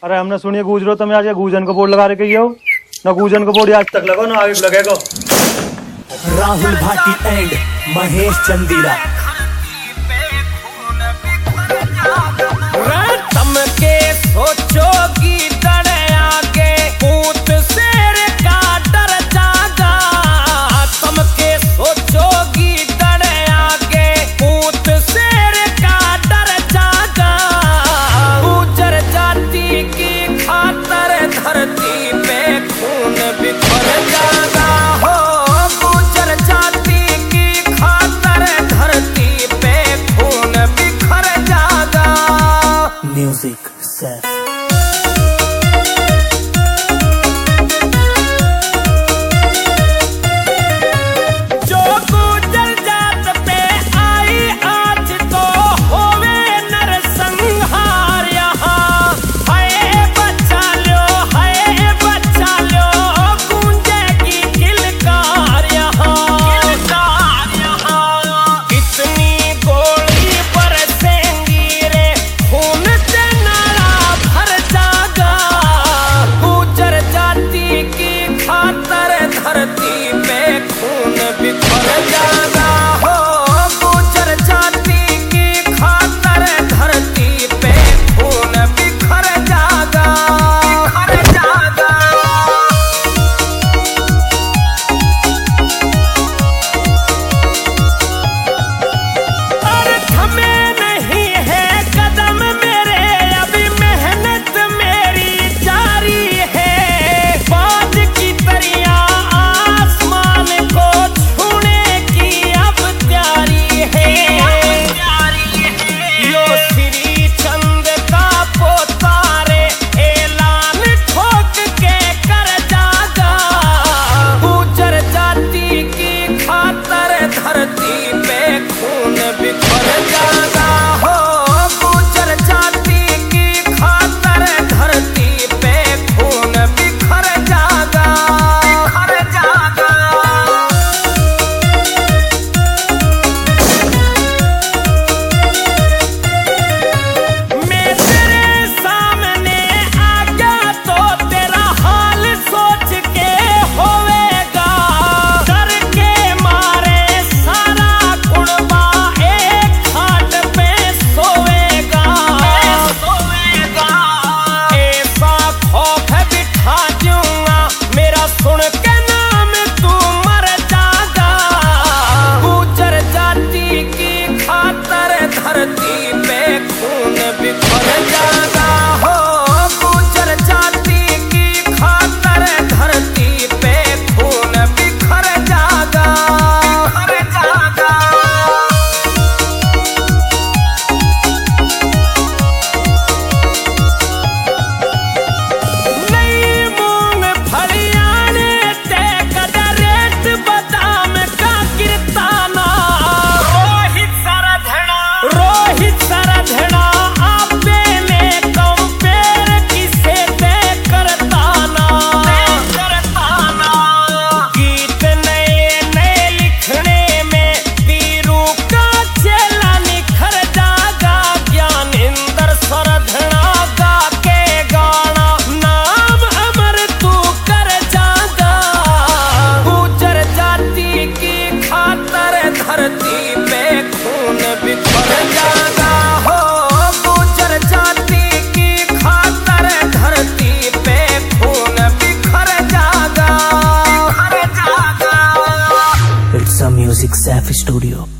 अरे हमने सुनिए गूंज रहे हो तुम आज गूंजन को बोर्ड लगा रहे हो ना गूंजन को बोर्ड आज तक लगो ना आगे लगेगा। राहुल भाटी एंड महेश चंदीला के सोचोगी डरे आगे पूत शेर का डर जागा। तुम के सोचोगी डरे आगे पूत शेर का डर जागा। गुजर जाति की खातर धरती पे खून बिखर जागा हो। गुजर जाति की खातर धरती पे खून बिखर जागा। म्यूजिक सैफ जो गुजर जात पे आई आज तो होवे नरसंहार। यहाँ है बचा लो गूंजेगी किलकार यहाँ। कितनी गोली बरसेंगी रे खून से नाला भर जागा। गुजर जाति की खातर धरती पे खून बिखर जागा हो। गुजर जाति की खातर धरती पे खून बिखर जागा। बिखर जागा। और थमे नहीं है कदम मेरे अभी मेहनत मेरी जारी है। बाज की तरियां आसमान को छूने की अब तैयारी है। यो श्री चंद का पोतारे ऐलान ठोक के कर जागा। गुजर जाति की खातर धरती पे खून बिखर जागा हो। गुजर जाति की खातर धरती पे खून बिखर जागा। बिखर जागा। मैं तेरे सामने आ गया तो तेरा हाल सोच के होवेगा। डर के मारे सारा कुड़बा एक खाट पे सोवेगा। ऐसा खौफ बिठा दूंगा मेरा सुन के नाम तू मर जागा। गुजर जाति की खातर धरती पे खून बिखर जागा हो। गुजर जाति की खातर धरती पे खून बिखर जागा। बिखर जागा। नई मूंगफलियाने ते कदरेट बादाम का कीर्ताना। रोहित सरधना आपे में कंपेयर किसे ते करताना। गीत नए नए लिखने में वीरू का चेला निखर जागा। ज्ञानेंद्र सरधना गा के गाना नाम अमर तू कर जागा। गुजर जाति की खातर धरती पे खून बिखर जागा हो। गुजर जाति की खातर धरती पे खून बिखर जागा। बिखर जागा। It's a music Saif studio.